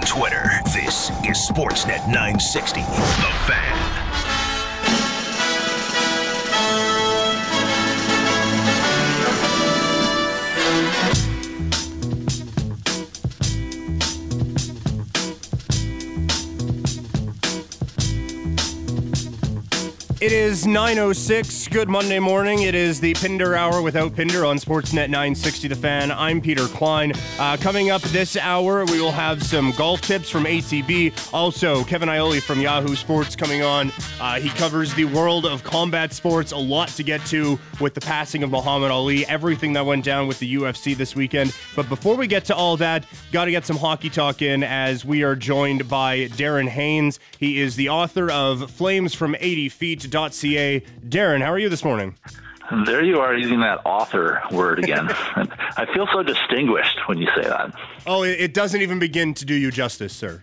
Twitter. This is Sportsnet 960, The Fan. It is 9:06. Good Monday morning. It is the Pinder Hour without Pinder on Sportsnet 960 The Fan. I'm Peter Klein. Coming up this hour, we will have some golf tips from ATB. Also, Kevin Ioli from Yahoo Sports coming on. He covers the world of combat sports. A lot to get to with the passing of Muhammad Ali, everything that went down with the UFC this weekend. But before we get to all that, got to get some hockey talk in as we are joined by Darren Haynes. He is the author of Flames from 80 Feet. .ca. Darren, how are you this morning? There you are using that author word again. I feel so distinguished when you say that. Oh, it doesn't even begin to do you justice, sir.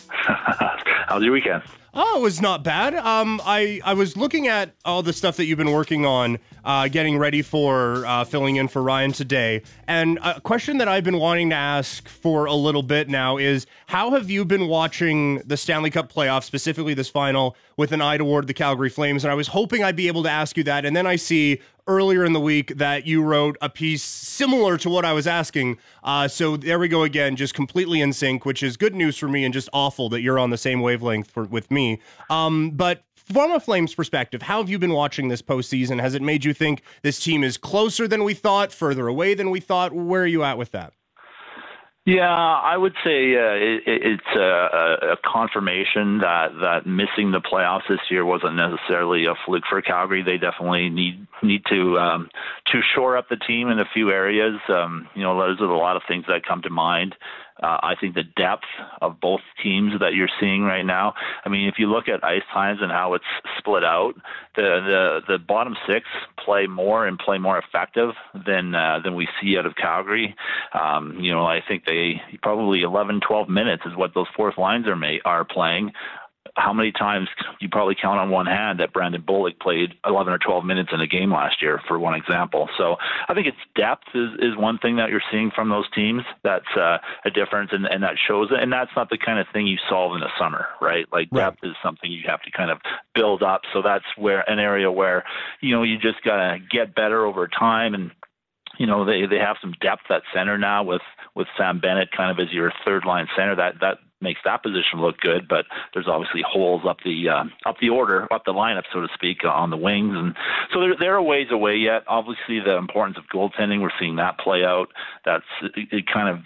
How's your weekend? Oh, it was not bad. I was looking at all the stuff that you've been working on, getting ready for filling in for Ryan today. And a question that I've been wanting to ask for a little bit now is, how have you been watching the Stanley Cup playoffs, specifically this final, with an eye toward the Calgary Flames? And I was hoping I'd be able to ask you that. And then I see earlier in the week that you wrote a piece similar to what I was asking. So there we go again, just completely in sync, which is good news for me and just awful that you're on the same wavelength with me. But from a Flames perspective, how have you been watching this postseason? Has it made you think this team is closer than we thought, further away than we thought? Where are you at with that? Yeah, I would say it's a confirmation that missing the playoffs this year wasn't necessarily a fluke for Calgary. They definitely need to shore up the team in a few areas. There's a lot of things that come to mind. I think the depth of both teams that you're seeing right now. I mean, if you look at ice times and how it's split out, the bottom six play more and play more effective than we see out of Calgary. I think they probably 11, 12 minutes is what those fourth lines are playing. How many times you probably count on one hand that Brandon Bullock played 11 or 12 minutes in a game last year, for one example. So I think its depth is one thing that you're seeing from those teams. That's a difference, and that shows it. And that's not the kind of thing you solve in the summer, right? Like depth is something you have to kind of build up. So that's where an area where, you just got to get better over time. And, they have some depth at center now with Sam Bennett kind of as your third line center. That makes that position look good, but there's obviously holes up the order, up the lineup, so to speak, on the wings, and so they're a ways away yet. Obviously, the importance of goaltending, we're seeing that play out. That's it kind of,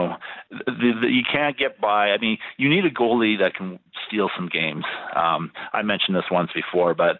you can't get by. I mean, you need a goalie that can steal some games. I mentioned this once before, but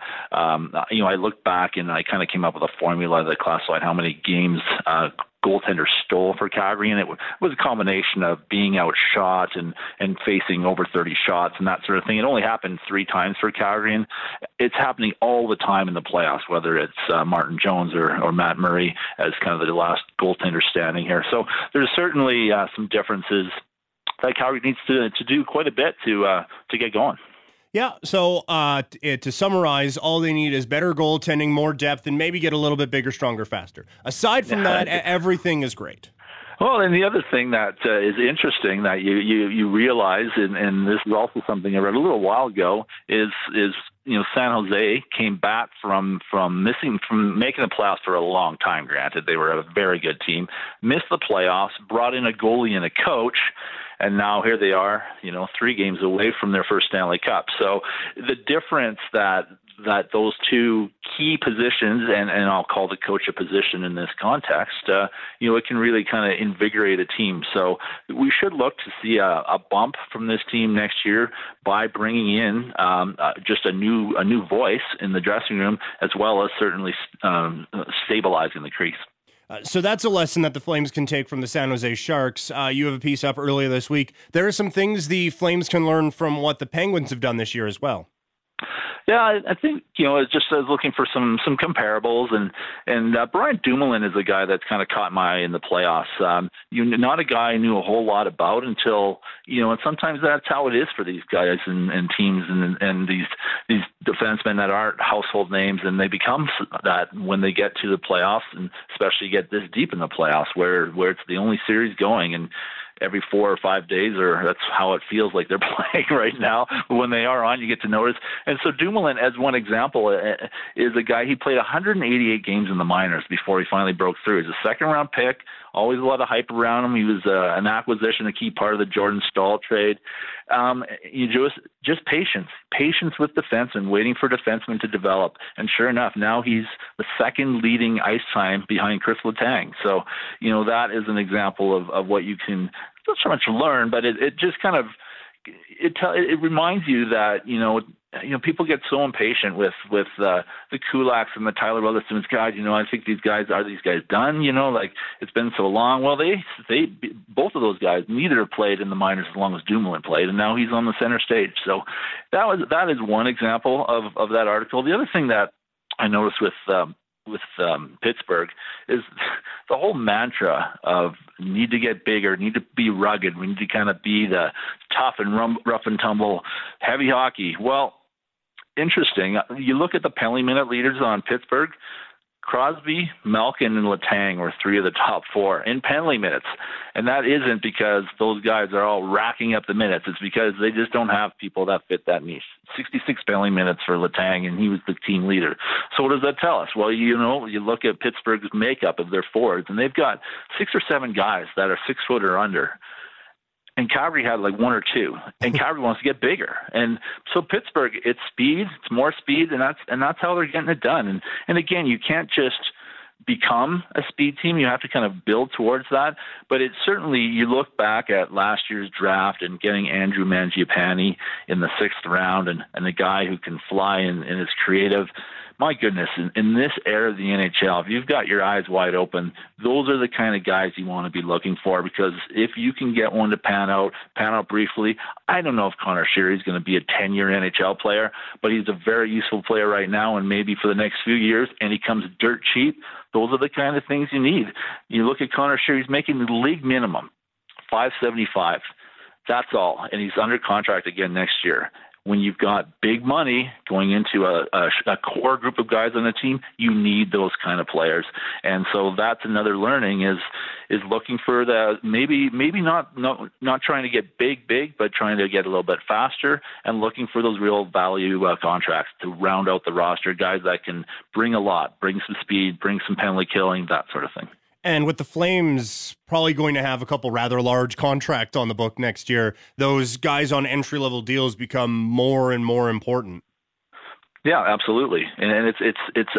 I looked back and I kind of came up with a formula that classified how many games goaltender stole for Calgary, and it was a combination of being outshot and facing over 30 shots and that sort of thing. It only happened 3 times for Calgary, and it's happening all the time in the playoffs, whether it's Martin Jones or Matt Murray as kind of the last goaltender standing here. So there's certainly some differences that Calgary needs to do quite a bit to get going. Yeah, so to summarize, all they need is better goaltending, more depth, and maybe get a little bit bigger, stronger, faster. Aside from that, everything is great. Well, and the other thing that is interesting that you realize, and this is also something I read a little while ago, is San Jose came back from making the playoffs for a long time. Granted, they were a very good team, missed the playoffs, brought in a goalie and a coach. And now here they are, 3 games away from their first Stanley Cup. So the difference that those two key positions, and I'll call the coach a position in this context, it can really kind of invigorate a team. So we should look to see a bump from this team next year by bringing in just a new voice in the dressing room, as well as certainly stabilizing the crease. So that's a lesson that the Flames can take from the San Jose Sharks. You have a piece up earlier this week. There are some things the Flames can learn from what the Penguins have done this year as well. Yeah, I think, it's just looking for some comparables, and Brian Dumoulin is a guy that's kind of caught my eye in the playoffs. Not a guy I knew a whole lot about until, and sometimes that's how it is for these guys and teams and these defensemen that aren't household names, and they become that when they get to the playoffs, and especially get this deep in the playoffs where it's the only series going. every 4 or 5 days, or that's how it feels like they're playing right now. But when they are on, you get to notice. And so Dumoulin, as one example, is a guy, he played 188 games in the minors before he finally broke through. He's a second-round pick, always a lot of hype around him. He was an acquisition, a key part of the Jordan Staal trade. You just patience with defensemen, waiting for defensemen to develop. And sure enough, now he's the second leading ice time behind Chris Letang. So, that is an example of what you can not so much learn, but it just kind of it reminds you that people get so impatient with the Kulaks and the Tyler Weatherspoons guys. I think these guys done? Like it's been so long. Well, they both of those guys, neither have played in the minors as long as Dumoulin played, and now he's on the center stage. So that is one example of that article. The other thing that I noticed with Pittsburgh is the whole mantra of need to get bigger, need to be rugged, we need to kind of be the tough and rough and tumble heavy hockey. Well, interesting. You look at the penalty minute leaders on Pittsburgh. Crosby, Malkin, and Letang were 3 of the top 4 in penalty minutes. And that isn't because those guys are all racking up the minutes. It's because they just don't have people that fit that niche. 66 penalty minutes for Letang, and he was the team leader. So what does that tell us? Well, you look at Pittsburgh's makeup of their forwards, and they've got 6 or 7 guys that are 6 foot or under. And Calgary had like 1 or 2, and Calgary wants to get bigger. And so Pittsburgh, it's speed, it's more speed, and that's how they're getting it done. And again, you can't just become a speed team. You have to kind of build towards that. But it's certainly, you look back at last year's draft and getting Andrew Mangiapane in the 6th round, and the guy who can fly and is creative. My goodness, in this era of the NHL, if you've got your eyes wide open, those are the kind of guys you want to be looking for, because if you can get one to pan out briefly, I don't know if Connor Sheary is going to be a 10-year NHL player, but he's a very useful player right now and maybe for the next few years, and he comes dirt cheap. Those are the kind of things you need. You look at Connor Sheary, he's making the league minimum, $575. That's all, and he's under contract again next year. When you've got big money going into a core group of guys on the team, you need those kind of players. And so that's another learning is looking for the maybe not trying to get big, but trying to get a little bit faster and looking for those real value contracts to round out the roster, guys that can bring a lot, bring some speed, bring some penalty killing, that sort of thing. And with the Flames probably going to have a couple rather large contracts on the book next year, those guys on entry-level deals become more and more important. Yeah, absolutely. And it's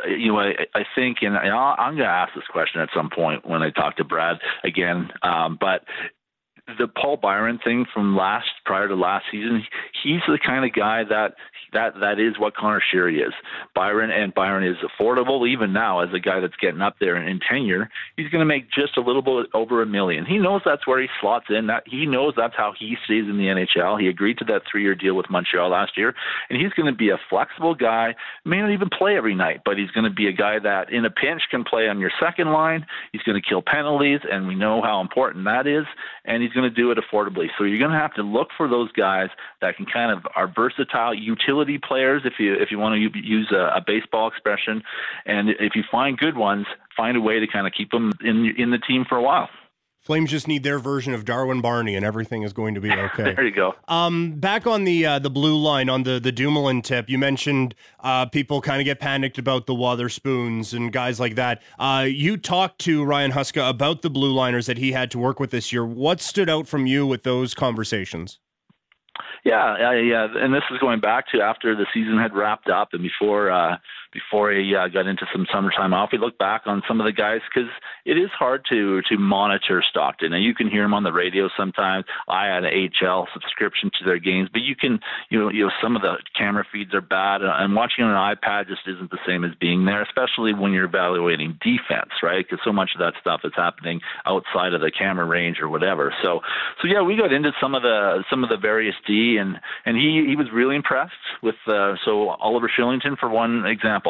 I think, and I'm going to ask this question at some point when I talk to Brad again, but the Paul Byron thing from prior to last season, he's the kind of guy that is what Connor Sheary is. Byron is affordable even now as a guy that's getting up there in tenure. He's going to make just a little bit over $1 million. He knows that's where he slots in. He knows that's how he stays in the NHL. He agreed to that 3-year deal with Montreal last year, and he's going to be a flexible guy. May not even play every night, but he's going to be a guy that in a pinch can play on your second line. He's going to kill penalties, and we know how important that is, and he's going to do it affordably. So you're going to have to look for those guys that can kind of are versatile utility players, if you want to use a baseball expression, and if you find good ones, find a way to kind of keep them in the team for a while. Flames just need their version of Darwin Barney, and everything is going to be okay. There you go. Back on the blue line, on the Dumoulin tip, you mentioned people kind of get panicked about the Wotherspoons and guys like that. You talked to Ryan Huska about the blue liners that he had to work with this year. What stood out from you with those conversations? Yeah, and this is going back to after the season had wrapped up and before he got into some summertime off. We look back on some of the guys because it is hard to monitor Stockton. And you can hear him on the radio sometimes. I had an HL subscription to their games, but you can, some of the camera feeds are bad, and watching on an iPad just isn't the same as being there, especially when you're evaluating defense, right? Because so much of that stuff is happening outside of the camera range or whatever. So yeah, we got into some of the various D, and he was really impressed with so Oliver Shillington, for one example,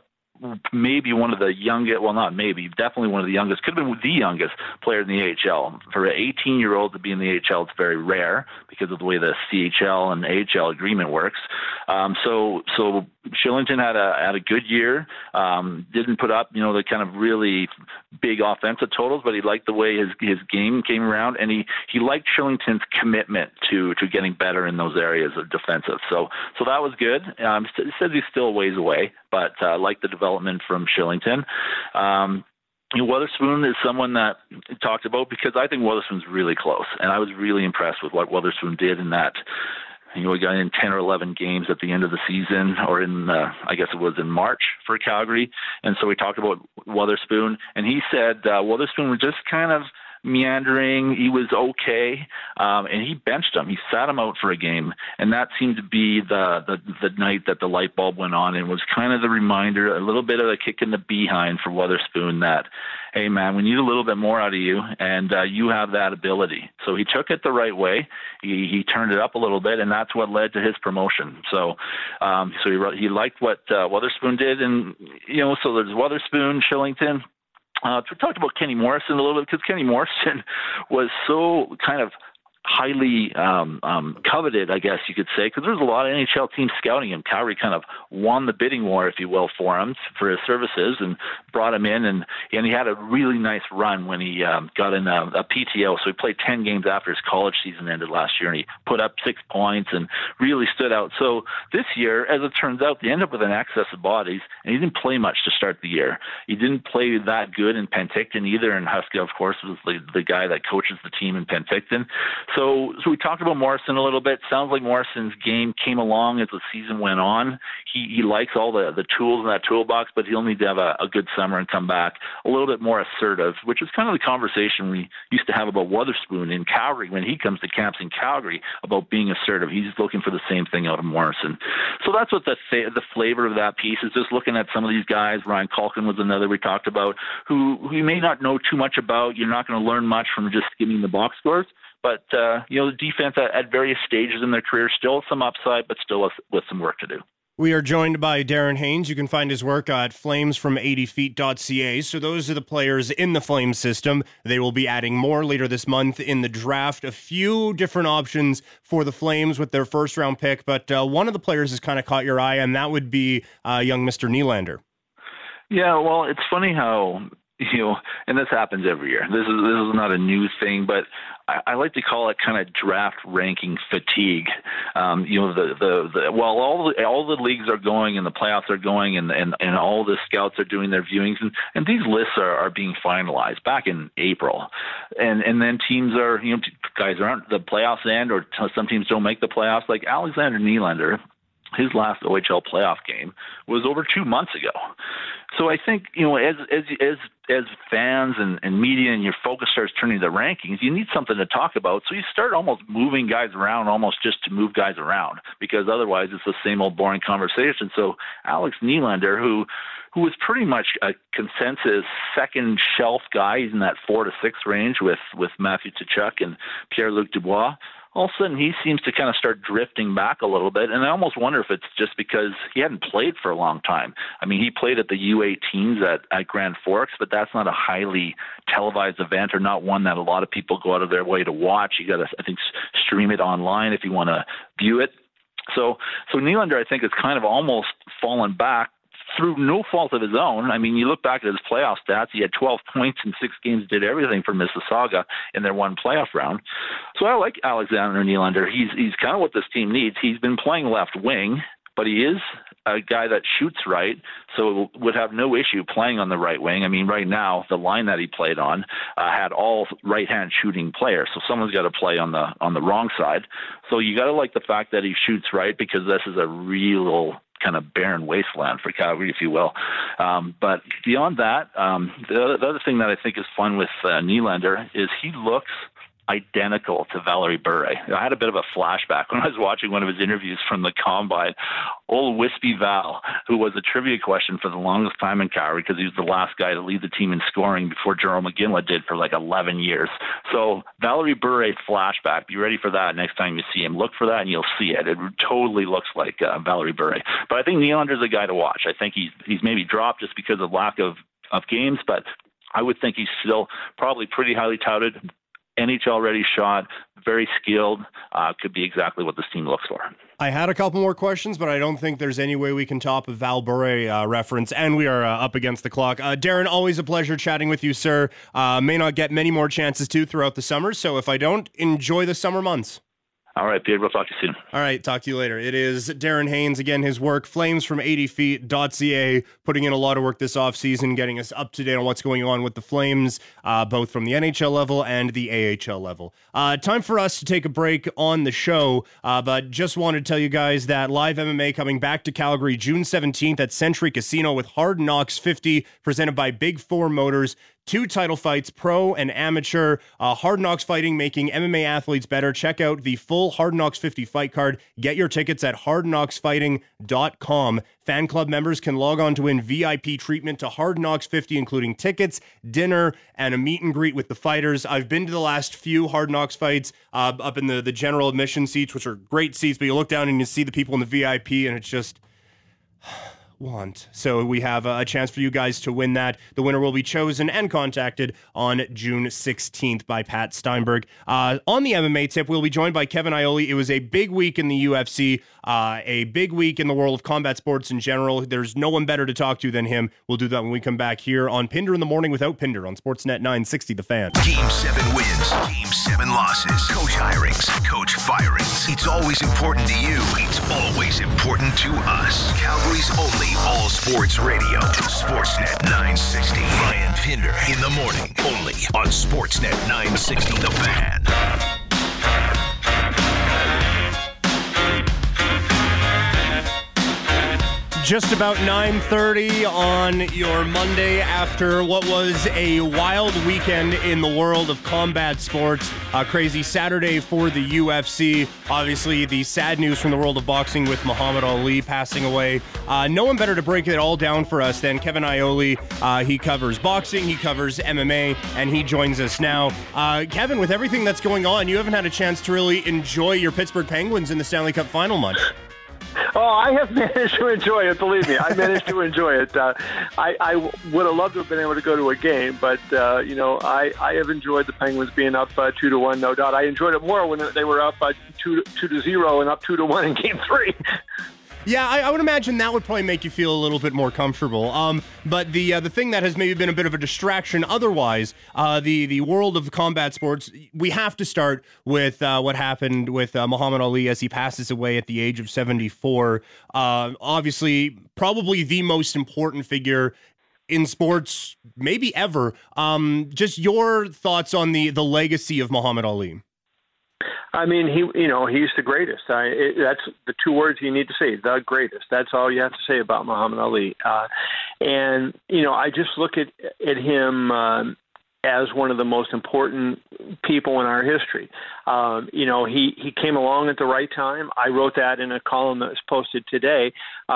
maybe one of the youngest, well, not maybe, definitely one of the youngest, could have been the youngest player in the AHL. For an 18-year-old to be in the AHL, it's very rare because of the way the CHL and AHL agreement works. So Shillington had a good year. Didn't put up, the kind of really big offensive totals, but he liked the way his game came around, and he liked Shillington's commitment to getting better in those areas of defensive. So that was good. He says he's still a ways away, but liked the development from Shillington. Weatherspoon is someone that talked about, because I think Weatherspoon's really close, and I was really impressed with what Weatherspoon did in that. We got in 10 or 11 games at the end of the season, or I guess it was in March for Calgary. And so we talked about Weatherspoon, and he said Weatherspoon was just kind of meandering. He was okay, and he benched him. He sat him out for a game, and that seemed to be the night that the light bulb went on, and was kind of the reminder, a little bit of a kick in the behind for Weatherspoon that, hey, man, we need a little bit more out of you, and you have that ability. So he took it the right way. He turned it up a little bit, and that's what led to his promotion. So he liked what Weatherspoon did, and, so there's Weatherspoon, Shillington. We talked about Kenny Morrison a little bit, because Kenny Morrison was so kind of highly coveted, I guess you could say, because there's a lot of NHL teams scouting him. Calgary kind of won the bidding war, if you will, for him, for his services, and brought him in, and he had a really nice run when he got in a PTO. So he played 10 games after his college season ended last year, and he put up 6 points and really stood out. So this year, as it turns out, they ended up with an excess of bodies, and he didn't play much to start the year. He didn't play that good in Penticton either, and Huska, of course, was the guy that coaches the team in Penticton. So we talked about Morrison a little bit. Sounds like Morrison's game came along as the season went on. He likes all the tools in that toolbox, but he'll need to have a good summer and come back a little bit more assertive, which is kind of the conversation we used to have about Weatherspoon in Calgary when he comes to camps in Calgary about being assertive. He's looking for the same thing out of Morrison. So that's what the flavor of that piece is, just looking at some of these guys. Ryan Culkin was another we talked about, who you may not know too much about. You're not going to learn much from just skimming the box scores. But, the defense at various stages in their career, still some upside, but still with some work to do. We are joined by Darren Haynes. You can find his work at flamesfrom80feet.ca. So those are the players in the Flames system. They will be adding more later this month in the draft. A few different options for the Flames with their first-round pick, but one of the players has kind of caught your eye, and that would be young Mr. Nylander. Yeah, well, it's funny how... and this happens every year. This is not a new thing, but I like to call it kind of draft ranking fatigue. While all the leagues are going and the playoffs are going and all the scouts are doing their viewings and these lists are being finalized back in April, and then teams are guys aren't the playoffs end, or some teams don't make the playoffs. Like Alexander Nylander, his last OHL playoff game was over 2 months ago. So I think, as fans and media and your focus starts turning to rankings, you need something to talk about. So you start almost moving guys around almost just to move guys around, because otherwise it's the same old boring conversation. So Alex Nylander, who was pretty much a consensus second shelf guy, he's in that 4 to 6 range with Matthew Tkachuk and Pierre-Luc Dubois. All of a sudden, he seems to kind of start drifting back a little bit, and I almost wonder if it's just because he hadn't played for a long time. I mean, he played at the U18s at Grand Forks, but that's not a highly televised event, or not one that a lot of people go out of their way to watch. You got to, I think, stream it online if you want to view it. So Nylander, I think, has kind of almost fallen back through no fault of his own. I mean, you look back at his playoff stats, he had 12 points in 6 games, did everything for Mississauga in their one playoff round. So I like Alexander Nylander. He's kind of what this team needs. He's been playing left wing, but he is a guy that shoots right, so would have no issue playing on the right wing. I mean, right now, the line that he played on had all right-hand shooting players, so someone's got to play on the wrong side. So you got to like the fact that he shoots right, because this is a real kind of barren wasteland for Calgary, if you will. But beyond that, the other thing that I think is fun with Nylander is he looks identical to Valerie Bure. I had a bit of a flashback when I was watching one of his interviews from the Combine. Old Wispy Val, who was a trivia question for the longest time in Calgary, because he was the last guy to lead the team in scoring before Jarome McGinley did for like 11 years. So Valerie Bure flashback, be ready for that next time you see him. Look for that and you'll see it. It totally looks like Valerie Bure. But I think Nylander's a guy to watch. I think he's maybe dropped just because of lack of games, but I would think he's still probably pretty highly touted, NHL ready shot, very skilled, could be exactly what this team looks for. I had a couple more questions, but I don't think there's any way we can top a Val Bure reference, and we are up against the clock. Darren, always a pleasure chatting with you, sir. May not get many more chances to throughout the summer, so if I don't, enjoy the summer months. All right, Peter, we'll talk to you soon. All right, talk to you later. It is Darren Haynes. Again, his work, flamesfrom80feet.ca, putting in a lot of work this offseason, getting us up to date on what's going on with the Flames, both from the NHL level and the AHL level. Time for us to take a break on the show, but just wanted to tell you guys that live MMA coming back to Calgary June 17th at Century Casino with Hard Knocks 50, presented by Big Four Motors. 2 title fights, pro and amateur. Hard Knocks Fighting, making MMA athletes better. Check out the full Hard Knocks 50 fight card. Get your tickets at hardknocksfighting.com. Fan club members can log on to win VIP treatment to Hard Knocks 50, including tickets, dinner, and a meet and greet with the fighters. I've been to the last few Hard Knocks fights up in the general admission seats, which are great seats, but you look down and you see the people in the VIP, and it's just... So we have a chance for you guys to win that. The winner will be chosen and contacted on June 16th by Pat Steinberg. On the MMA tip, we'll be joined by Kevin Iole. It was a big week in the UFC, a big week in the world of combat sports in general. There's no one better to talk to than him. We'll do that when we come back here on Pinder in the Morning without Pinder on Sportsnet 960 The Fan. Game 7 wins, Game 7 losses, coach hirings, coach firings. It's always important to you. It's always important to us. Calgary's only all sports radio. Sportsnet 960. Ryan Pinder in the morning. Only on Sportsnet 960 The Fan. Just about 9:30 on your Monday after what was a wild weekend in the world of combat sports. A crazy Saturday for the UFC. Obviously, the sad news from the world of boxing with Muhammad Ali passing away. No one better to break it all down for us than Kevin Iole. He covers boxing, he covers MMA, and he joins us now. Kevin, with everything that's going on, you haven't had a chance to really enjoy your Pittsburgh Penguins in the Stanley Cup final much. Oh, I have managed to enjoy it. Believe me, I managed to enjoy it. I would have loved to have been able to go to a game, but I have enjoyed the Penguins being up 2-1, no doubt. I enjoyed it more when they were up 2-0 and up 2-1 in Game 3. Yeah, I would imagine that would probably make you feel a little bit more comfortable. But the thing that has maybe been a bit of a distraction otherwise, the world of combat sports, we have to start with what happened with Muhammad Ali as he passes away at the age of 74. Obviously, probably the most important figure in sports, maybe ever. Just your thoughts on the legacy of Muhammad Ali. I mean, he's the greatest. That's the 2 words you need to say, the greatest. That's all you have to say about Muhammad Ali. And I just look at him as one of the most important people in our history. He came along at the right time. I wrote that in a column that was posted today,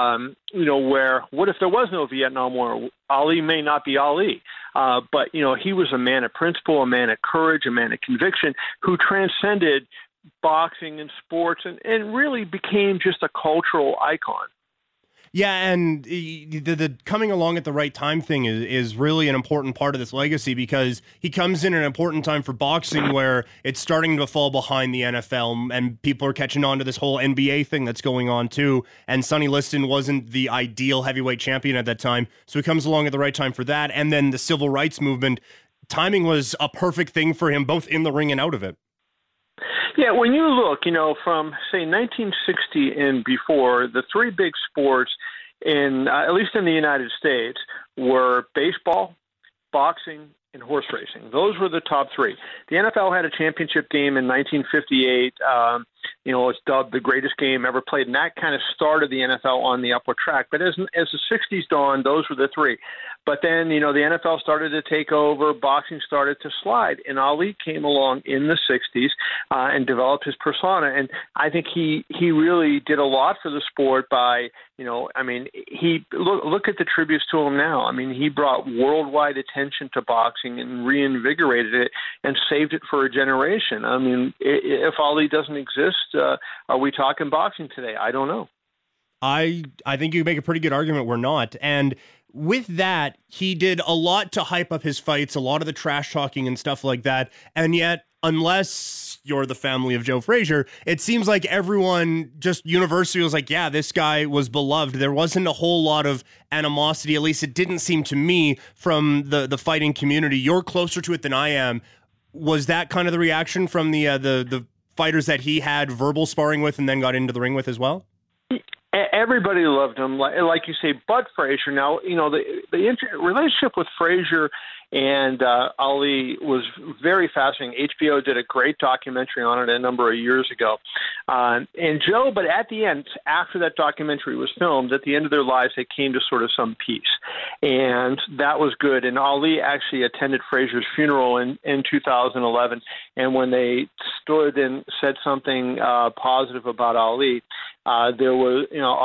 where what if there was no Vietnam War? Ali may not be Ali. But he was a man of principle, a man of courage, a man of conviction who transcended boxing and sports and really became just a cultural icon. Yeah, and the coming along at the right time thing is really an important part of this legacy because he comes in an important time for boxing where it's starting to fall behind the NFL and people are catching on to this whole NBA thing that's going on too. And Sonny Liston wasn't the ideal heavyweight champion at that time, so he comes along at the right time for that. And then the civil rights movement, timing was a perfect thing for him, both in the ring and out of it. Yeah, when you look, from, say, 1960 and before, the 3 big sports, at least in the United States, were baseball, boxing, and horse racing. Those were the top 3. The NFL had a championship game in 1958. It's dubbed the greatest game ever played, and that kind of started the NFL on the upward track. But as the 60s dawned, those were the 3. But then, the NFL started to take over, boxing started to slide, and Ali came along in the 60s and developed his persona. And I think he really did a lot for the sport by, he look at the tributes to him now. I mean, he brought worldwide attention to boxing and reinvigorated it and saved it for a generation. I mean, if Ali doesn't exist, are we talking boxing today? I don't know. I think you make a pretty good argument we're not. And with that, he did a lot to hype up his fights, a lot of the trash talking and stuff like that. And yet, unless you're the family of Joe Frazier, it seems like everyone just universally was like, yeah, this guy was beloved. There wasn't a whole lot of animosity, at least it didn't seem to me, from the fighting community. You're closer to it than I am. Was that kind of the reaction from the fighters that he had verbal sparring with and then got into the ring with as well? Everybody loved him, like you say. But Frazier, now the relationship with Frazier and Ali was very fascinating. HBO did a great documentary on it a number of years ago. And Joe, but at the end, after that documentary was filmed, at the end of their lives, they came to sort of some peace, and that was good. And Ali actually attended Frazier's funeral in 2011, and when they stood and said something positive about Ali. There was,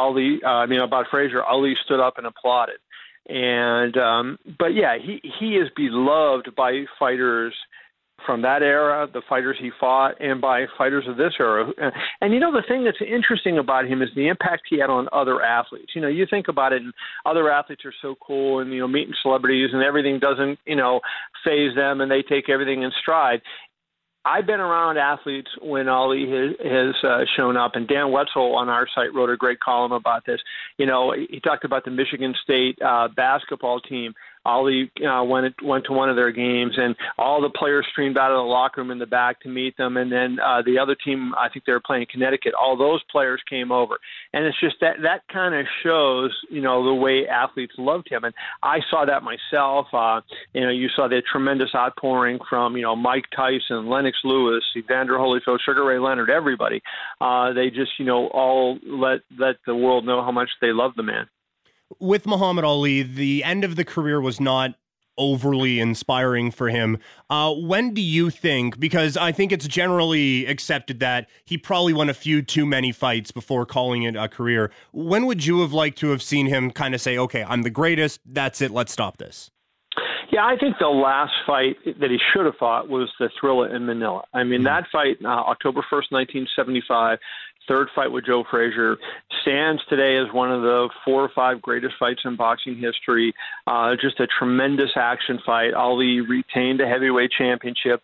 about Frazier, Ali stood up and applauded. And, but yeah, he is beloved by fighters from that era, the fighters he fought, and by fighters of this era. And, the thing that's interesting about him is the impact he had on other athletes. You think about it, and other athletes are so cool and, meeting celebrities and everything doesn't, faze them, and they take everything in stride. I've been around athletes when Ali has shown up, and Dan Wetzel on our site wrote a great column about this. He talked about the Michigan State basketball team. Ali went to one of their games, and all the players streamed out of the locker room in the back to meet them. And then the other team, I think they were playing Connecticut, all those players came over. And it's just that kind of shows, the way athletes loved him. And I saw that myself. You saw the tremendous outpouring from, Mike Tyson, Lennox Lewis, Evander Holyfield, Sugar Ray Leonard, everybody. They just, all let the world know how much they love the man. With Muhammad Ali, the end of the career was not overly inspiring for him. When do you think, because I think it's generally accepted that he probably won a few too many fights before calling it a career, when would you have liked to have seen him kind of say, okay, I'm the greatest, that's it, let's stop this? Yeah, I think the last fight that he should have fought was the Thrilla in Manila. I mean, that fight, October 1st, 1975, third fight with Joe Frazier, stands today as one of the 4 or 5 greatest fights in boxing history. Just a tremendous action fight. Ali retained the heavyweight championship.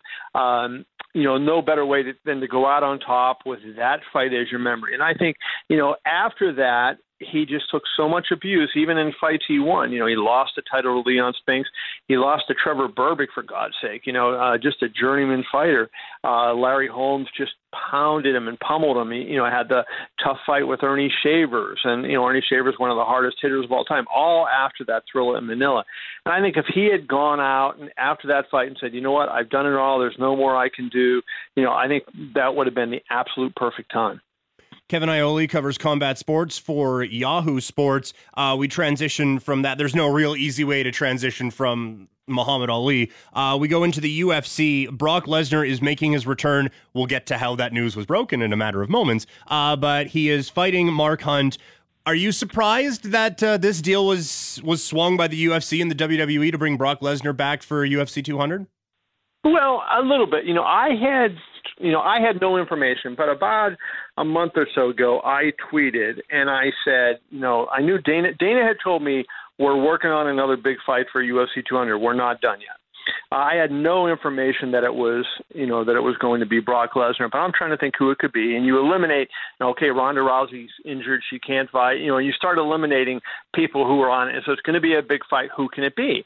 No better way than to go out on top with that fight as your memory. And I think, after that, he just took so much abuse, even in fights he won. He lost the title to Leon Spinks. He lost to Trevor Berbick, for God's sake, just a journeyman fighter. Larry Holmes just pounded him and pummeled him. He, had the tough fight with Ernie Shavers. And, Ernie Shavers, one of the hardest hitters of all time, all after that Thrilla in Manila. And I think if he had gone out and after that fight and said, you know what, I've done it all, there's no more I can do, I think that would have been the absolute perfect time. Kevin Iole covers combat sports for Yahoo Sports. We transition from that. There's no real easy way to transition from Muhammad Ali. We go into the UFC. Brock Lesnar is making his return. We'll get to how that news was broken in a matter of moments. But he is fighting Mark Hunt. Are you surprised that this deal was swung by the UFC and the WWE to bring Brock Lesnar back for UFC 200? Well, a little bit. I had no information, but about a month or so ago, I tweeted and I said, I knew Dana had told me we're working on another big fight for UFC 200. We're not done yet. I had no information that it was going to be Brock Lesnar, but I'm trying to think who it could be. And you eliminate, okay, Ronda Rousey's injured, she can't fight. You start eliminating people who are on it. So it's going to be a big fight. Who can it be?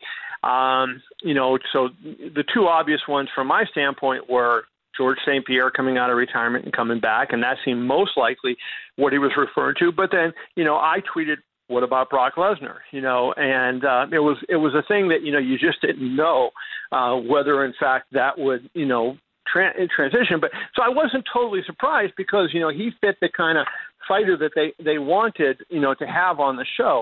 So the two obvious ones from my standpoint were George St. Pierre coming out of retirement and coming back, and that seemed most likely what he was referring to. But then, I tweeted, what about Brock Lesnar? And it was a thing that, you just didn't know whether, in fact, that would, transition. But so I wasn't totally surprised because, he fit the kind of fighter that they wanted, to have on the show.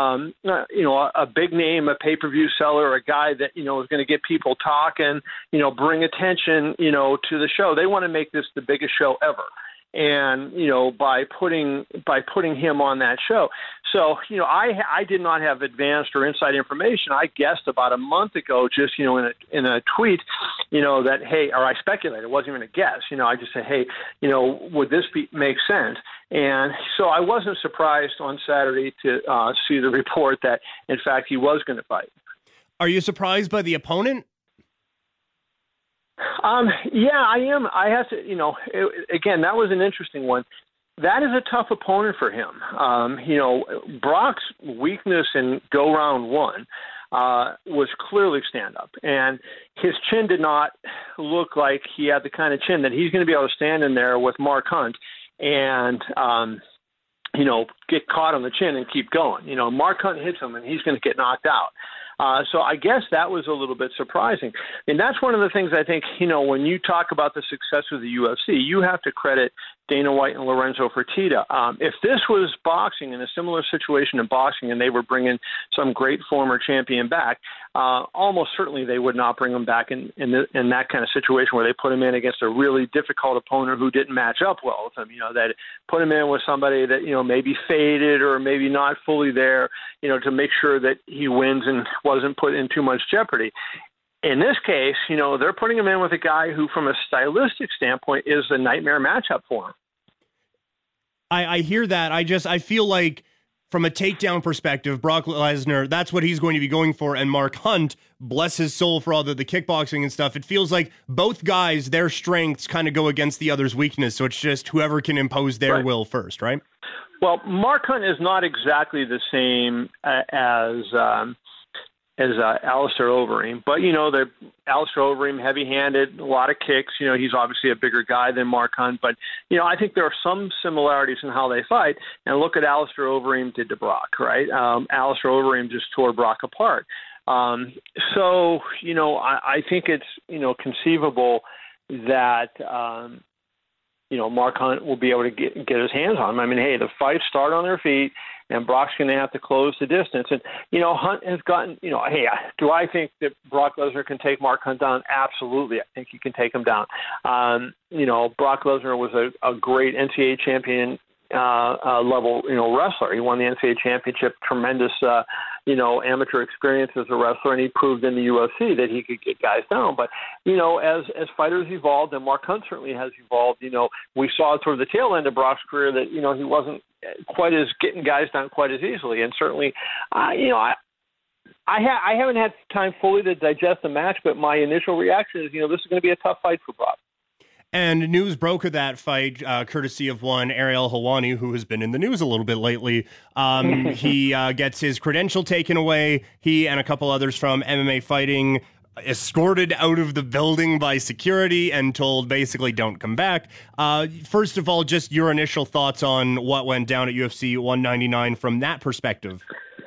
A big name, a pay-per-view seller, a guy that, is going to get people talking, bring attention, to the show. They want to make this the biggest show ever. And, by putting him on that show. So, I did not have advanced or inside information. I guessed about a month ago, just, in a tweet, that, hey, or I speculated, it wasn't even a guess. I just said, hey, would this make sense? And so I wasn't surprised on Saturday to see the report that, in fact, he was going to fight. Are you surprised by the opponent? Yeah, I am. I have to, again, that was an interesting one. That is a tough opponent for him. Brock's weakness in go round one was clearly stand-up. And his chin did not look like he had the kind of chin that he's going to be able to stand in there with Mark Hunt and, get caught on the chin and keep going. Mark Hunt hits him and he's going to get knocked out. So I guess that was a little bit surprising. And that's one of the things I think, when you talk about the success of the UFC, you have to credit Dana White and Lorenzo Fertitta. If this was boxing, in a similar situation in boxing, and they were bringing some great former champion back, almost certainly they would not bring him back in that kind of situation where they put him in against a really difficult opponent who didn't match up well with him. That put him in with somebody that, maybe faded or maybe not fully there, to make sure that he wins and wasn't put in too much jeopardy. In this case, they're putting him in with a guy who, from a stylistic standpoint, is a nightmare matchup for him. I hear that. I feel like from a takedown perspective, Brock Lesnar, that's what he's going to be going for. And Mark Hunt, bless his soul for all the kickboxing and stuff. It feels like both guys, their strengths kind of go against the other's weakness. So it's just whoever can impose their will first, right? Well, Mark Hunt is not exactly the same as Alistair Overeem. But, Alistair Overeem, heavy-handed, a lot of kicks. He's obviously a bigger guy than Mark Hunt. But, I think there are some similarities in how they fight. And look at Alistair Overeem did to Brock, right? Alistair Overeem just tore Brock apart. So, I think it's, conceivable that, Mark Hunt will be able to get his hands on him. I mean, hey, the fights start on their feet, and Brock's going to have to close the distance. And, Hunt has gotten, hey, do I think that Brock Lesnar can take Mark Hunt down? Absolutely. I think he can take him down. Brock Lesnar was a great NCAA champion level, wrestler. He won the NCAA championship, tremendous, amateur experience as a wrestler, and he proved in the UFC that he could get guys down. But, as fighters evolved, and Mark Hunt certainly has evolved, we saw toward the tail end of Brock's career that, he wasn't quite as getting guys down quite as easily. And certainly, I haven't had time fully to digest the match, but my initial reaction is, this is going to be a tough fight for Brock. And news broke of that fight, courtesy of one Ariel Helwani, who has been in the news a little bit lately. He gets his credential taken away. He and a couple others from MMA Fighting escorted out of the building by security and told basically don't come back. First of all, just your initial thoughts on what went down at UFC 199 from that perspective.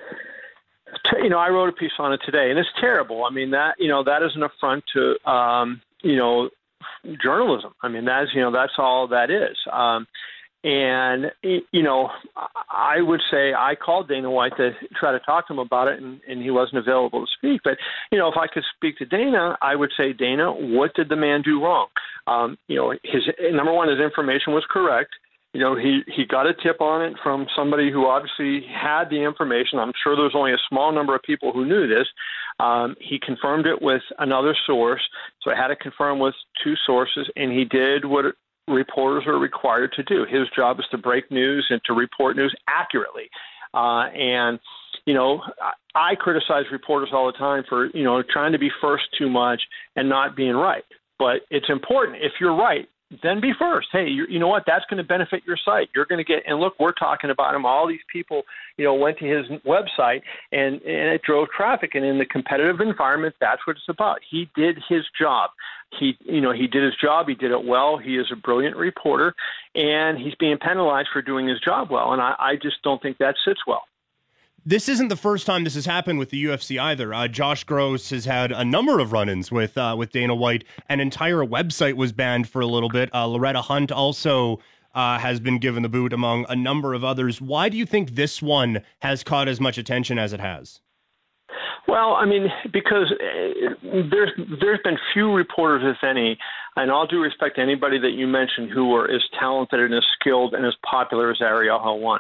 I wrote a piece on it today, and it's terrible. I mean, that is an affront to, journalism. I mean, that's all that is. And I would say I called Dana White to try to talk to him about it, and he wasn't available to speak. But, if I could speak to Dana, I would say, Dana, what did the man do wrong? His number one, his information was correct. He got a tip on it from somebody who obviously had the information. I'm sure there was only a small number of people who knew this. He confirmed it with another source, so I had to confirm with two sources, and he did what reporters are required to do. His job is to break news and to report news accurately. I criticize reporters all the time for, trying to be first too much and not being right. But it's important. If you're right, then be first. Hey, you know what? That's going to benefit your site. You're going to get, and look, we're talking about him. All these people, went to his website and it drove traffic. And in the competitive environment, that's what it's about. He did his job. He did his job. He did it well. He is a brilliant reporter, and he's being penalized for doing his job well. And I just don't think that sits well. This isn't the first time this has happened with the UFC either. Josh Gross has had a number of run-ins with Dana White. An entire website was banned for a little bit. Loretta Hunt also has been given the boot, among a number of others. Why do you think this one has caught as much attention as it has? Well, I mean, because there's been few reporters, if any, and all due respect to anybody that you mentioned, who were as talented and as skilled and as popular as Ariel Helwani.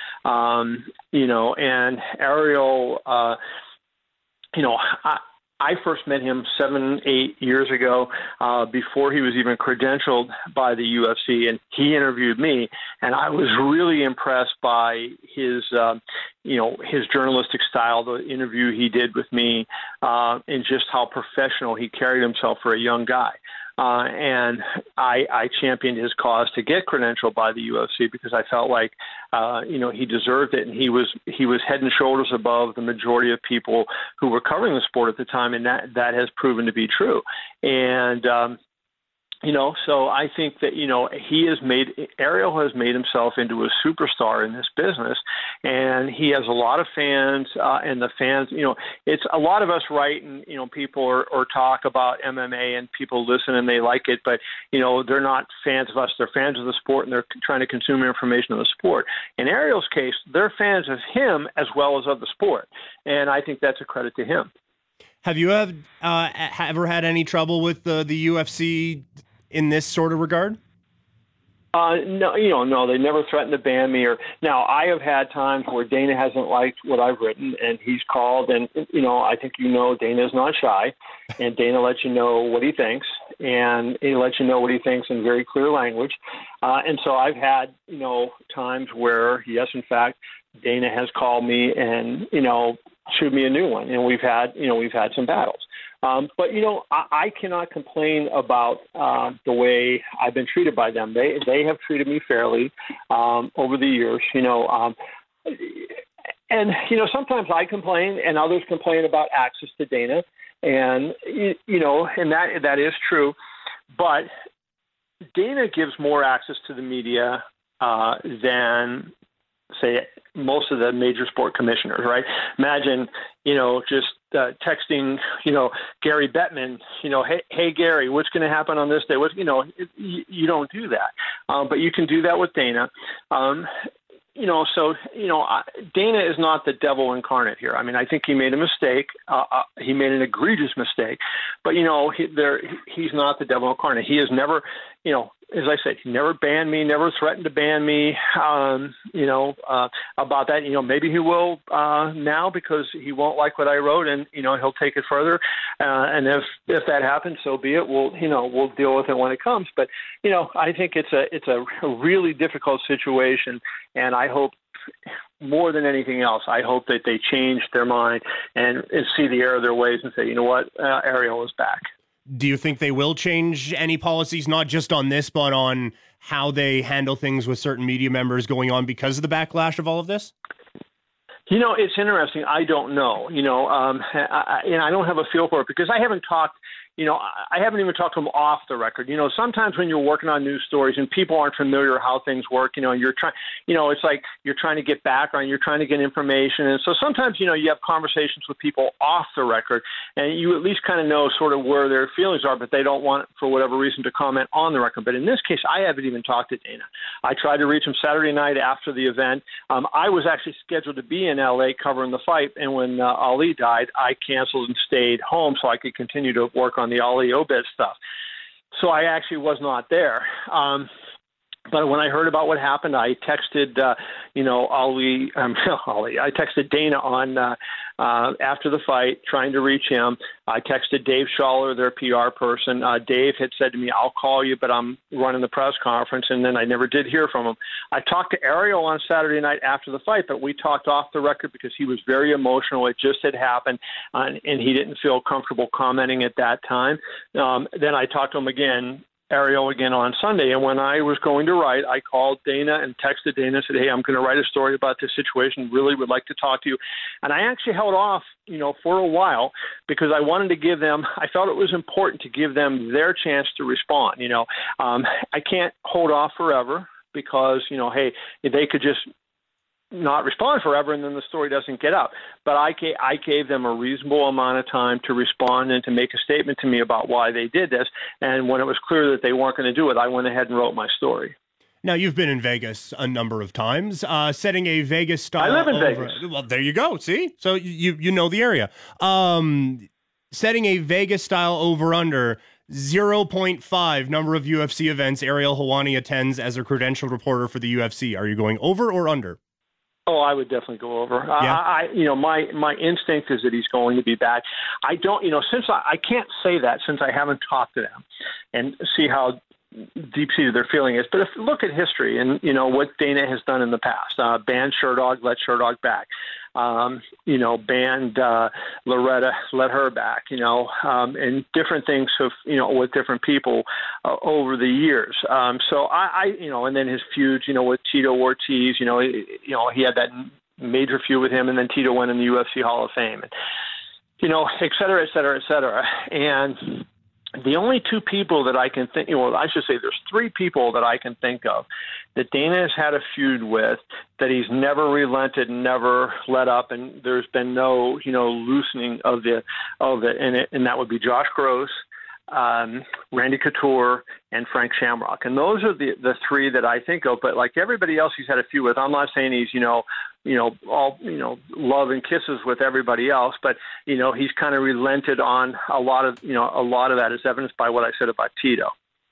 And Ariel, I first met him 7-8 years ago, before he was even credentialed by the UFC, and he interviewed me, and I was really impressed by his journalistic style, the interview he did with me, and just how professional he carried himself for a young guy. and I championed his cause to get credentialed by the UFC because I felt like, he deserved it, and he was head and shoulders above the majority of people who were covering the sport at the time, and that has proven to be true. And so I think that, Ariel has made himself into a superstar in this business, and he has a lot of fans, and the fans, it's a lot of us write and, people or talk about MMA and people listen and they like it, but, they're not fans of us. They're fans of the sport, and they're trying to consume information of the sport. In Ariel's case, they're fans of him as well as of the sport, and I think that's a credit to him. Have you ever had any trouble with the UFC in this sort of regard? No, they never threatened to ban me. Now, I have had times where Dana hasn't liked what I've written, and he's called, and, I think Dana's not shy, and Dana lets you know what he thinks, and he lets you know what he thinks in very clear language. And so I've had, times where, yes, in fact, Dana has called me and, shoot me a new one, and we've had some battles. But I cannot complain about the way I've been treated by them. They have treated me fairly over the years. And sometimes I complain, and others complain about access to Dana, and and that is true. But Dana gives more access to the media than, say, most of the major sport commissioners, right? Imagine, just texting, Gary Bettman, hey, Gary, what's going to happen on this day? You don't do that. But you can do that with Dana. Dana is not the devil incarnate here. I mean, I think he made a mistake. He made an egregious mistake. But, he's not the devil incarnate. He has never, as I said, he never banned me, never threatened to ban me, about that. Maybe he will now because he won't like what I wrote, and, he'll take it further. And if that happens, so be it. We'll deal with it when it comes. But, I think it's a really difficult situation, and I hope more than anything else, I hope that they change their mind and see the error of their ways and say, you know what, Ariel is back. Do you think they will change any policies, not just on this, but on how they handle things with certain media members going on because of the backlash of all of this? It's interesting. I don't know. I don't have a feel for it because I haven't talked. I haven't even talked to them off the record. Sometimes when you're working on news stories and people aren't familiar how things work, you're trying, it's like you're trying to get background, you're trying to get information. And so sometimes, you have conversations with people off the record and you at least kind of know sort of where their feelings are, but they don't want, for whatever reason, to comment on the record. But in this case, I haven't even talked to Dana. I tried to reach him Saturday night after the event. I was actually scheduled to be in LA covering the fight. And when Ali died, I canceled and stayed home so I could continue to work on the Ali Obed stuff. So I actually was not there. But when I heard about what happened, I texted, Ali. I texted Dana on after the fight, trying to reach him. I texted Dave Schaller, their PR person. Dave had said to me, "I'll call you, but I'm running the press conference," and then I never did hear from him. I talked to Ariel on Saturday night after the fight, but we talked off the record because he was very emotional. It just had happened, and he didn't feel comfortable commenting at that time. Then I talked to him again. Ariel again on Sunday. And when I was going to write, I called Dana and texted Dana and said, "Hey, I'm going to write a story about this situation. Really would like to talk to you." And I actually held off, for a while because I wanted to give them, I felt it was important to give them their chance to respond. I can't hold off forever because, hey, they could just not respond forever and then the story doesn't get out. But I gave them a reasonable amount of time to respond and to make a statement to me about why they did this. And when it was clear that they weren't going to do it, I went ahead and wrote my story. Now, you've been in Vegas a number of times, setting a Vegas style. I live in Vegas. Well, there you go. See? So you know the area. Setting a Vegas style over-under 0.5 number of UFC events Ariel Helwani attends as a credentialed reporter for the UFC. Are you going over or under? Oh, I would definitely go over. Yeah. My instinct is that he's going to be back. I don't, since I can't say that since I haven't talked to them and see how deep-seated their feeling is. But if you look at history and, what Dana has done in the past, ban Sherdog, let Sherdog back. banned Loretta, let her back, and different things have, with different people over the years. So and then his feuds, with Tito Ortiz, he had that major feud with him, and then Tito went in the UFC Hall of Fame, and, et cetera, et cetera, et cetera. And the only two people that I can think, I should say there's three people that I can think of that Dana has had a feud with, that he's never relented, never let up, and there's been no, loosening of it, and that would be Josh Gross, Randy Couture, and Frank Shamrock. And those are the three that I think of, but like everybody else he's had a feud with, I'm not saying he's, all, love and kisses with everybody else, but, he's kind of relented on a lot of that, is evidenced by what I said about Tito.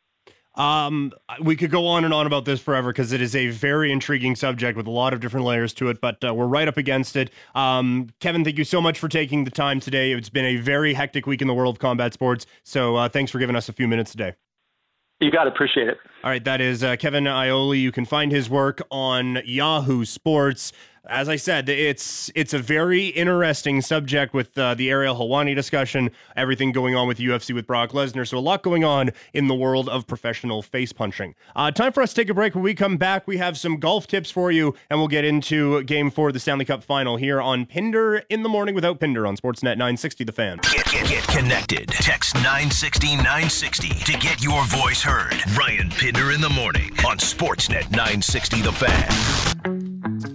We could go on and on about this forever because it is a very intriguing subject with a lot of different layers to it, but we're right up against it. Kevin, thank you so much for taking the time today. It's been a very hectic week in the world of combat sports, so thanks for giving us a few minutes today. You got to appreciate it. All right, that is Kevin Iole. You can find his work on Yahoo Sports. As I said, it's a very interesting subject with the Ariel Helwani discussion, everything going on with UFC with Brock Lesnar. So a lot going on in the world of professional face punching. Time for us to take a break. When we come back, we have some golf tips for you, and we'll get into Game 4 of the Stanley Cup Final here on Pinder in the Morning without Pinder on Sportsnet 960 The Fan. Get connected. Text 960 960 to get your voice heard. Ryan Pinder in the Morning on Sportsnet 960 The Fan.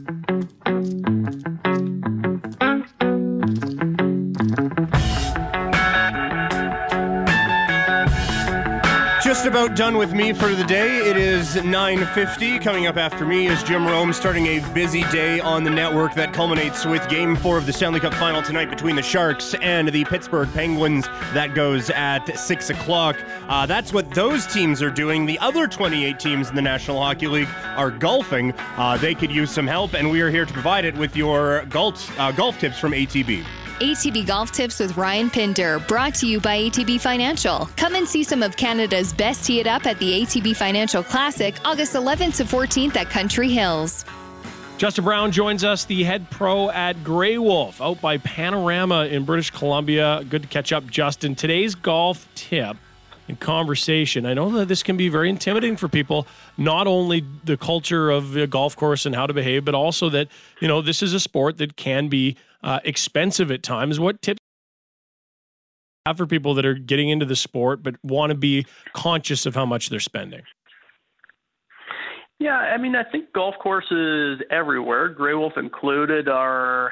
Just about done with me for the day. It is 9:50. Coming up after me is Jim Rome, starting a busy day on the network that culminates with Game 4 of the Stanley Cup Final tonight between the Sharks and the Pittsburgh Penguins. That goes at 6 o'clock. That's what those teams are doing. The other 28 teams in the National Hockey League are golfing. They could use some help, and we are here to provide it with your golf tips from ATB. ATB Golf Tips with Ryan Pinder, brought to you by ATB Financial. Come and see some of Canada's best tee it up at the ATB Financial Classic, August 11th to 14th at Country Hills. Justin Brown joins us, the head pro at Grey Wolf, out by Panorama in British Columbia. Good to catch up, Justin. Today's golf tip and conversation. I know that this can be very intimidating for people, not only the culture of a golf course and how to behave, but also that, this is a sport that can be expensive at times. What tips do you have for people that are getting into the sport but want to be conscious of how much they're spending? Yeah, I think golf courses everywhere, Grey Wolf included, are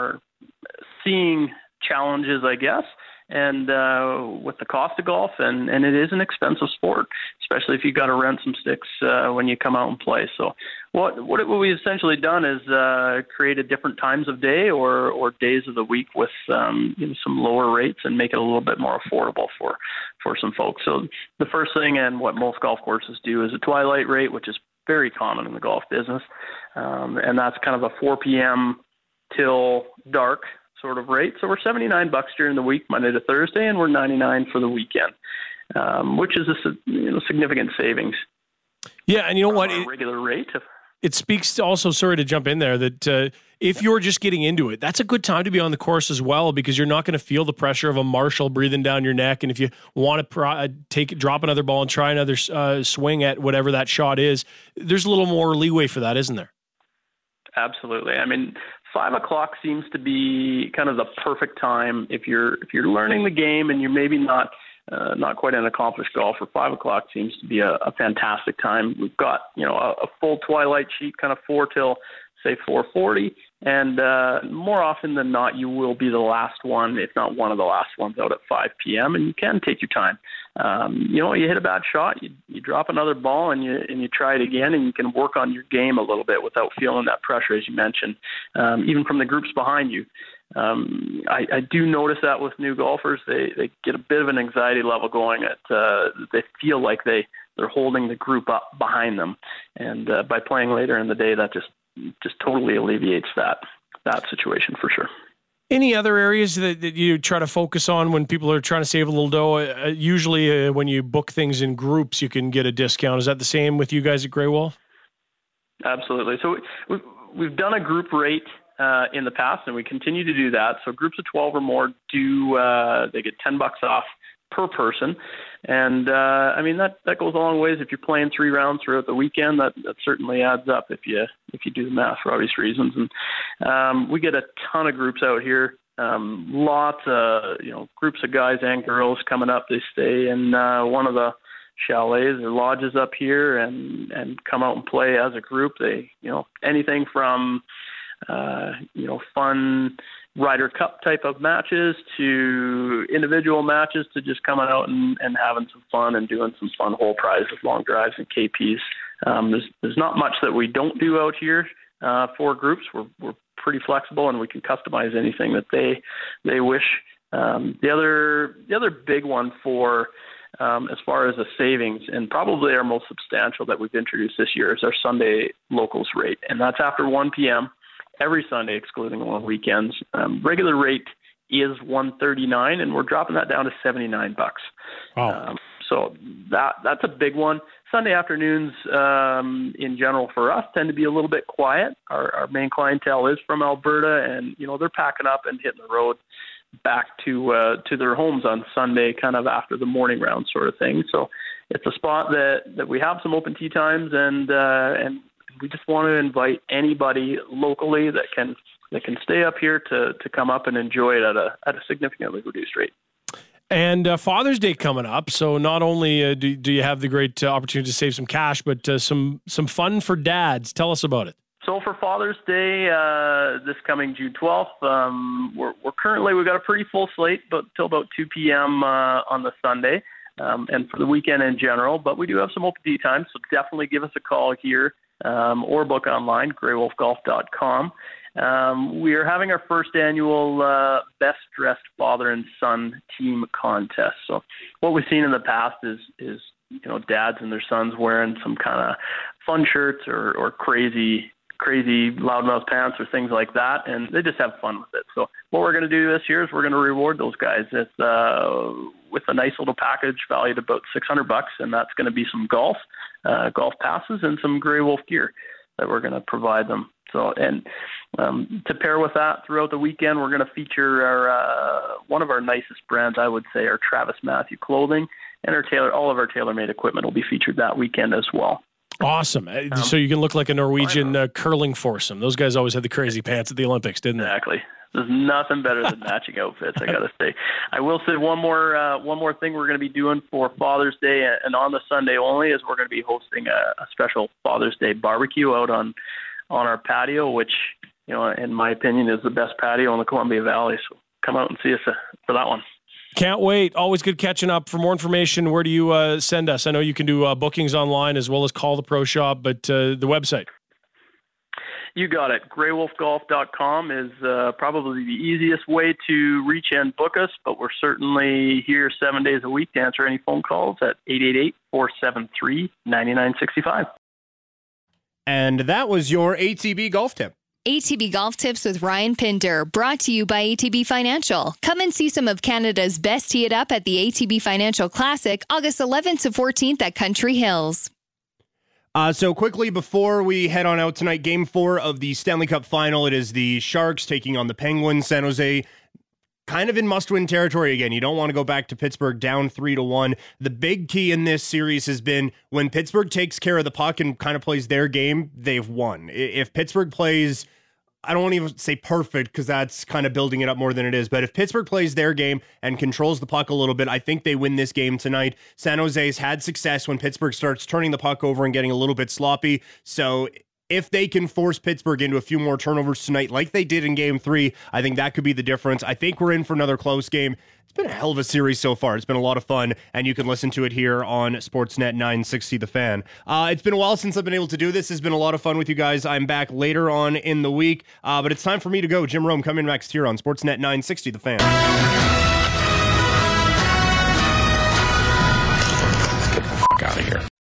seeing challenges, I guess, and with the cost of golf, and it is an expensive sport, especially if you've got to rent some sticks when you come out and play. So what we've essentially done is created different times of day or days of the week with some lower rates and make it a little bit more affordable for some folks. So the first thing, and what most golf courses do, is a twilight rate, which is very common in the golf business, and that's kind of a 4 p.m. till dark sort of rate. So we're $79 during the week, Monday to Thursday, and we're $99 for the weekend, which is a significant savings. Yeah, and you know what? Regular rate. It speaks to also, sorry to jump in there, that if you're just getting into it, that's a good time to be on the course as well, because you're not going to feel the pressure of a marshal breathing down your neck. And if you want to drop another ball and try another swing at whatever that shot is, there's a little more leeway for that, isn't there? Absolutely. 5 o'clock seems to be kind of the perfect time if you're learning the game and you're maybe not quite an accomplished golfer. 5 o'clock seems to be a fantastic time. We've got a full twilight sheet, kind of 4 till say 4:40, and more often than not, you will be the last one, if not one of the last ones, out at 5 p.m. And you can take your time. You hit a bad shot, you drop another ball, and you try it again, and you can work on your game a little bit without feeling that pressure, as you mentioned, even from the groups behind you. I do notice that with new golfers, they get a bit of an anxiety level going. They feel like they're holding the group up behind them, and by playing later in the day, that just totally alleviates that situation for sure. Any other areas that you try to focus on when people are trying to save a little dough? Usually when you book things in groups, you can get a discount. Is that the same with you guys at Grey Wolf? Absolutely. So we've done a group rate in the past, and we continue to do that. So groups of 12 or more they get $10 off per person. And I mean, that goes a long ways. If you're playing 3 rounds throughout the weekend, that certainly adds up if you do the math for obvious reasons. And we get a ton of groups out here. Lots of groups of guys and girls coming up. They stay in one of the chalets or lodges up here and come out and play as a group. They anything from fun Ryder Cup type of matches to individual matches to just coming out and having some fun and doing some fun hole prizes, long drives, and KPs. There's not much that we don't do out here for groups. We're pretty flexible, and we can customize anything that they wish. The other big one for as far as a savings, and probably our most substantial that we've introduced this year, is our Sunday locals rate, and that's after 1 p.m. every Sunday, excluding on weekends. Regular rate is $139, and we're dropping that down to $79. Wow. So that's a big one. Sunday afternoons, in general, for us, tend to be a little bit quiet. Our main clientele is from Alberta, and they're packing up and hitting the road back to their homes on Sunday, kind of after the morning round, sort of thing. So it's a spot that we have some open tee times, and we just want to invite anybody locally that can stay up here to come up and enjoy it at a significantly reduced rate. And Father's Day coming up, so not only do you have the great opportunity to save some cash, but some fun for dads. Tell us about it. So for Father's Day, this coming June 12th, we've got a pretty full slate, but till about 2 p.m. On the Sunday, and for the weekend in general. But we do have some open tee times, so definitely give us a call here or book online, greywolfgolf.com. We are having our first annual Best Dressed Father and Son Team Contest. So what we've seen in the past is dads and their sons wearing some kind of fun shirts or crazy loudmouth pants or things like that, and they just have fun with it. So what we're going to do this year is we're going to reward those guys with a nice little package valued about $600, and that's going to be some golf passes and some Grey Wolf gear that we're going to provide them. So, and to pair with that, throughout the weekend, we're going to feature our one of our nicest brands, I would say, our Travis Matthew clothing, and all of our TaylorMade equipment will be featured that weekend as well. Awesome. So you can look like a Norwegian curling foursome. Those guys always had the crazy pants at the Olympics, didn't they? Exactly. There's nothing better than matching outfits, I got to say. I will say one more thing we're going to be doing for Father's Day, and on the Sunday only, is we're going to be hosting a special Father's Day barbecue out on our patio, which, in my opinion, is the best patio in the Columbia Valley. So come out and see us for that one. Can't wait. Always good catching up. For more information, where do you send us? I know you can do bookings online as well as call the pro shop, but the website. You got it. greywolfgolf.com is probably the easiest way to reach and book us, but we're certainly here 7 days a week to answer any phone calls at 888-473-9965. And that was your ATB golf tip. ATB Golf Tips with Ryan Pinder, brought to you by ATB Financial. Come and see some of Canada's best tee it up at the ATB Financial Classic, August 11th to 14th at Country Hills. So quickly before we head on out tonight, Game 4 of the Stanley Cup Final. It is the Sharks taking on the Penguins. San Jose kind of in must-win territory again. You don't want to go back to Pittsburgh down 3-1. The big key in this series has been when Pittsburgh takes care of the puck and kind of plays their game, they've won. If Pittsburgh plays, I don't want to even say perfect because that's kind of building it up more than it is, but if Pittsburgh plays their game and controls the puck a little bit, I think they win this game tonight. San Jose's had success when Pittsburgh starts turning the puck over and getting a little bit sloppy, so if they can force Pittsburgh into a few more turnovers tonight, like they did in Game 3, I think that could be the difference. I think we're in for another close game. It's been a hell of a series so far. It's been a lot of fun, and you can listen to it here on Sportsnet 960 The Fan. It's been a while since I've been able to do this. It's been a lot of fun with you guys. I'm back later on in the week, but it's time for me to go. Jim Rome coming next here on Sportsnet 960 The Fan.